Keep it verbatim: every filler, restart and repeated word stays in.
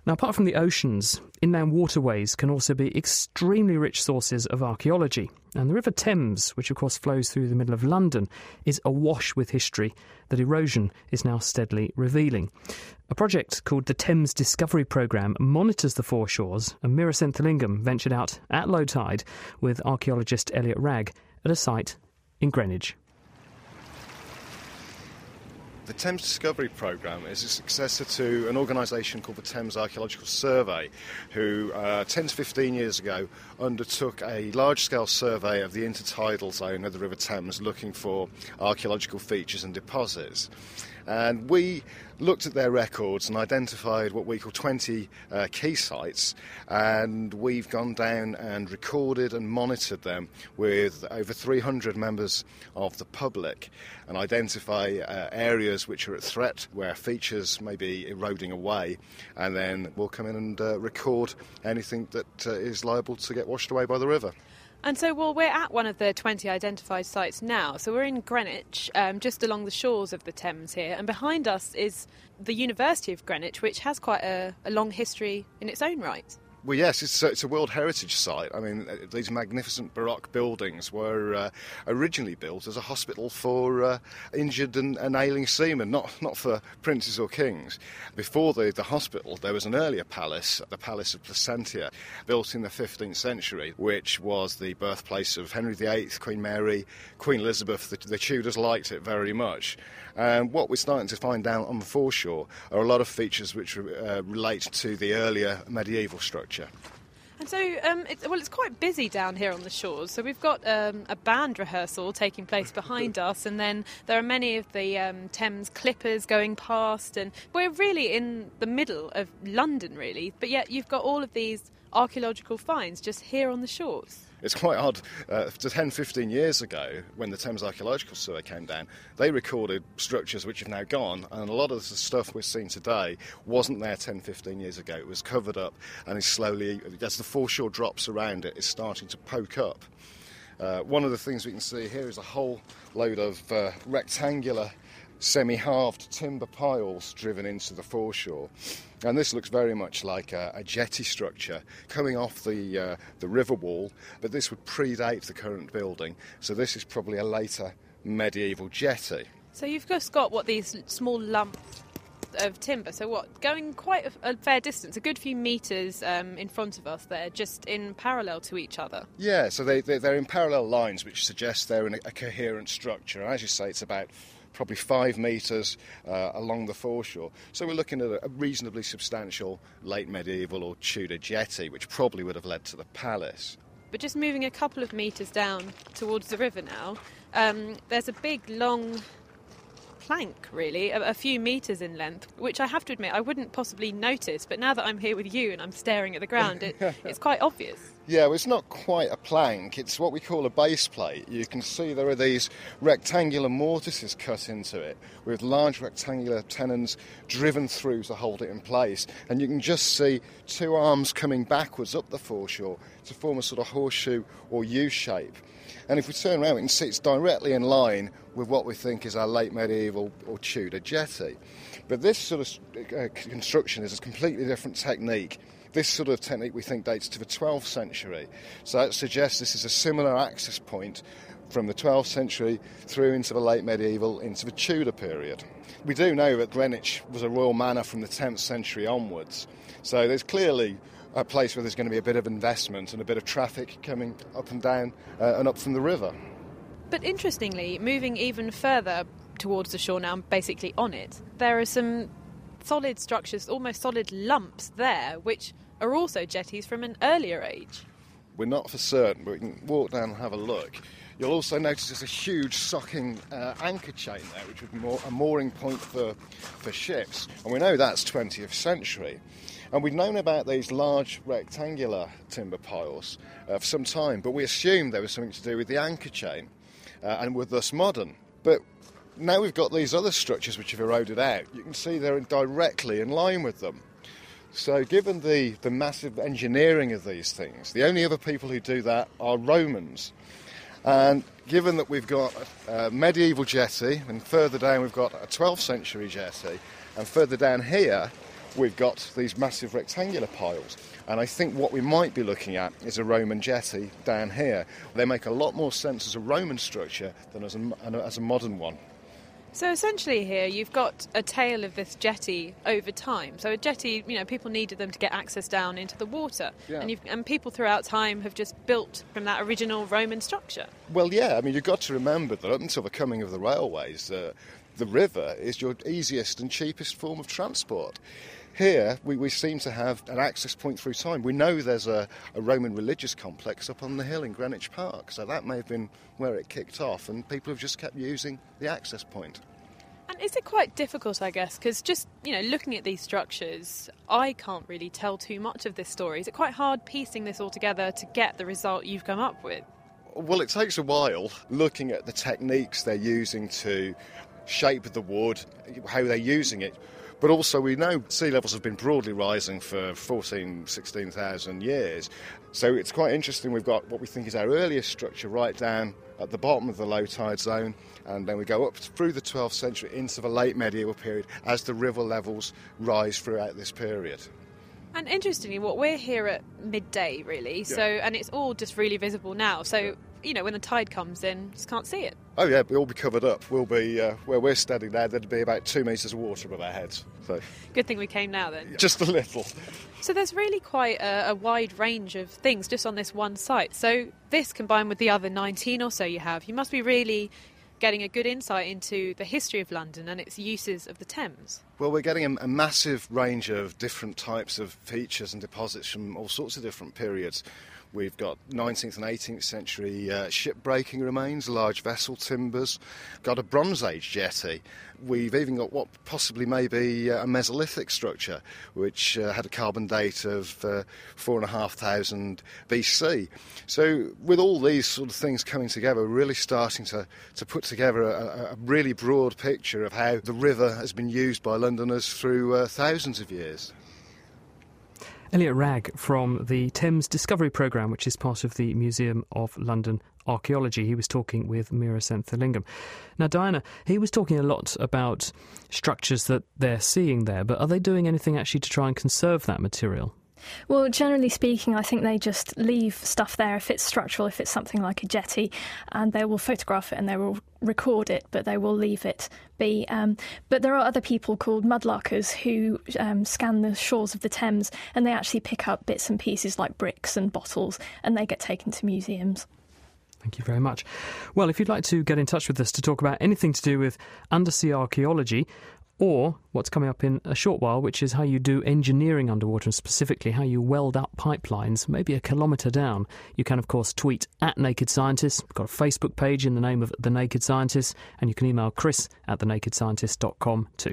Now, apart from the oceans, inland waterways can also be extremely rich sources of archaeology. And the River Thames, which of course flows through the middle of London, is awash with history that erosion is now steadily revealing. A project called the Thames Discovery Programme monitors the foreshores, and Mira Senthilingam ventured out at low tide with archaeologist Elliot Ragg at a site in Greenwich. The Thames Discovery Programme is a successor to an organisation called the Thames Archaeological Survey, who uh, ten to fifteen years ago undertook a large-scale survey of the intertidal zone of the River Thames, looking for archaeological features and deposits. And we looked at their records and identified what we call twenty uh, key sites, and we've gone down and recorded and monitored them with over three hundred members of the public, and identify uh, areas which are at threat, where features may be eroding away, and then we'll come in and uh, record anything that uh, is liable to get washed away by the river. And so, well, we're at one of the twenty identified sites now. So we're in Greenwich, um, just along the shores of the Thames here. And behind us is the University of Greenwich, which has quite a, a long history in its own right. Well, yes, it's a, it's a World Heritage Site. I mean, these magnificent Baroque buildings were uh, originally built as a hospital for uh, injured and, and ailing seamen, not not for princes or kings. Before the, the hospital, there was an earlier palace, the Palace of Placentia, built in the fifteenth century, which was the birthplace of Henry the Eighth, Queen Mary, Queen Elizabeth. The, the Tudors liked it very much. And what we're starting to find down on the foreshore are a lot of features which uh, relate to the earlier medieval structure. And so, um, it's, well, it's quite busy down here on the shores. So we've got um, a band rehearsal taking place behind us, and then there are many of the um, Thames clippers going past, and we're really in the middle of London, really. But yet you've got all of these archaeological finds just here on the shores. It's quite odd. Uh, ten, fifteen years ago, when the Thames Archaeological Survey came down, they recorded structures which have now gone, and a lot of the stuff we're seeing today wasn't there ten, fifteen years ago. It was covered up, and is slowly, as the foreshore drops around it, is starting to poke up. Uh, one of the things we can see here is a whole load of uh, rectangular semi-halved timber piles driven into the foreshore. And this looks very much like a, a jetty structure coming off the uh, the river wall, but this would predate the current building, so this is probably a later medieval jetty. So you've just got, what, these small lumps of timber, so what, going quite a, a fair distance, a good few metres um, in front of us there, just in parallel to each other. Yeah, so they, they, they're in parallel lines, which suggest they're in a, a coherent structure. As you say, it's about probably five metres uh, along the foreshore. So we're looking at a reasonably substantial late medieval or Tudor jetty, which probably would have led to the palace. But just moving a couple of metres down towards the river now, um, there's a big, long plank, really, a, a few metres in length, which I have to admit I wouldn't possibly notice, but now that I'm here with you and I'm staring at the ground, it, it's quite obvious. Yeah, well, it's not quite a plank, it's what we call a base plate. You can see there are these rectangular mortises cut into it, with large rectangular tenons driven through to hold it in place, and you can just see two arms coming backwards up the foreshore to form a sort of horseshoe or U shape. And if we turn around, we can see it's directly in line with what we think is our late medieval or Tudor jetty. But this sort of uh, construction is a completely different technique. This sort of technique we think dates to the twelfth century. So that suggests this is a similar access point from the twelfth century through into the late medieval, into the Tudor period. We do know that Greenwich was a royal manor from the tenth century onwards. So there's clearly a place where there's going to be a bit of investment and a bit of traffic coming up and down uh, and up from the river. But interestingly, moving even further towards the shore now, basically on it, there are some solid structures, almost solid lumps there, which are also jetties from an earlier age. We're not for certain, but we can walk down and have a look. You'll also notice there's a huge socking uh, anchor chain there, which would be more, a mooring point for, for ships. And we know that's twentieth century. And we've known about these large rectangular timber piles uh, for some time, but we assumed there was something to do with the anchor chain uh, and were thus modern. But now we've got these other structures which have eroded out. You can see they're directly in line with them. So given the, the massive engineering of these things, the only other people who do that are Romans. And given that we've got a medieval jetty, and further down we've got a twelfth century jetty, and further down here we've got these massive rectangular piles. And I think what we might be looking at is a Roman jetty down here. They make a lot more sense as a Roman structure than as a, as a modern one. So essentially here you've got a tale of this jetty over time. So a jetty, you know, people needed them to get access down into the water. Yeah. And, you've, and people throughout time have just built from that original Roman structure. Well, yeah, I mean, you've got to remember that up until the coming of the railways, uh, the river is your easiest and cheapest form of transport. Here, we, we seem to have an access point through time. We know there's a, a Roman religious complex up on the hill in Greenwich Park, so that may have been where it kicked off, and people have just kept using the access point. And is it quite difficult, I guess, because just, you know, looking at these structures, I can't really tell too much of this story. Is it quite hard piecing this all together to get the result you've come up with? Well, it takes a while looking at the techniques they're using to shape the wood, how they're using it. But also we know sea levels have been broadly rising for fourteen, sixteen thousand years. So it's quite interesting. We've got what we think is our earliest structure right down at the bottom of the low tide zone, and then we go up through the twelfth century into the late medieval period as the river levels rise throughout this period. And interestingly, what we're here at midday, really, so Yeah. and it's all just really visible now. So, Yeah. you know, when the tide comes in, you just can't see it. Oh yeah, we'll all be covered up. We'll be, uh, where we're standing now, there'd be about two metres of water above our heads. So Good thing we came now then. just a little. So there's really quite a, a wide range of things just on this one site. So this combined with the other nineteen or so you have, you must be really getting a good insight into the history of London and its uses of the Thames. Well, we're getting a, a massive range of different types of features and deposits from all sorts of different periods. We've got nineteenth and eighteenth century uh, shipbreaking remains, large vessel timbers, got a Bronze Age jetty. We've even got what possibly may be a Mesolithic structure, which uh, had a carbon date of uh, four and a half thousand B C. So with all these sort of things coming together, we're really starting to, to put together a, a really broad picture of how the river has been used by Londoners through uh, thousands of years. Elliot Ragg from the Thames Discovery Programme, which is part of the Museum of London Archaeology. He was talking with Mira Senthilingam. Now, Diana, he was talking a lot about structures that they're seeing there, but are they doing anything actually to try and conserve that material? Well, generally speaking, I think they just leave stuff there if it's structural, if it's something like a jetty, and they will photograph it and they will record it, but they will leave it be. Um, but there are other people called mudlarkers who um, scan the shores of the Thames, and they actually pick up bits and pieces like bricks and bottles, and they get taken to museums. Thank you very much. Well, if you'd like to get in touch with us to talk about anything to do with undersea archaeology, or what's coming up in a short while, which is how you do engineering underwater, and specifically how you weld up pipelines, maybe a kilometre down, you can, of course, tweet at Naked Scientist. We've got a Facebook page in the name of The Naked Scientist, and you can email chris at the naked scientist dot com too.